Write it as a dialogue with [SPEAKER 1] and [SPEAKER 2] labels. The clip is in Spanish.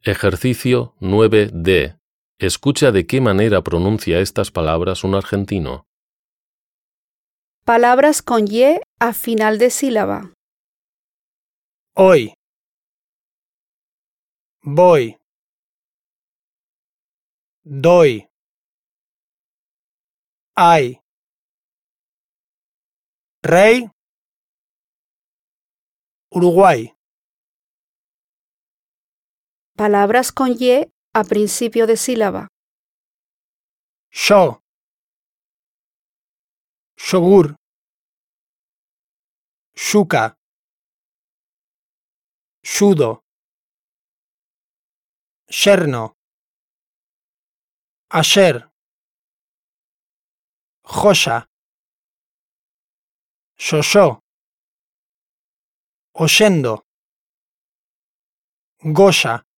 [SPEAKER 1] Ejercicio 9D. Escucha de qué manera pronuncia estas palabras un argentino.
[SPEAKER 2] Palabras con Y a final de sílaba.
[SPEAKER 3] Hoy. Voy. Doy. Hay. Rey. Uruguay.
[SPEAKER 2] Palabras con Y a principio de sílaba.
[SPEAKER 3] Yo. Yogur. Yuca. Yudo. Yerno. Ayer. Joya. Yo. Oyendo. Goya.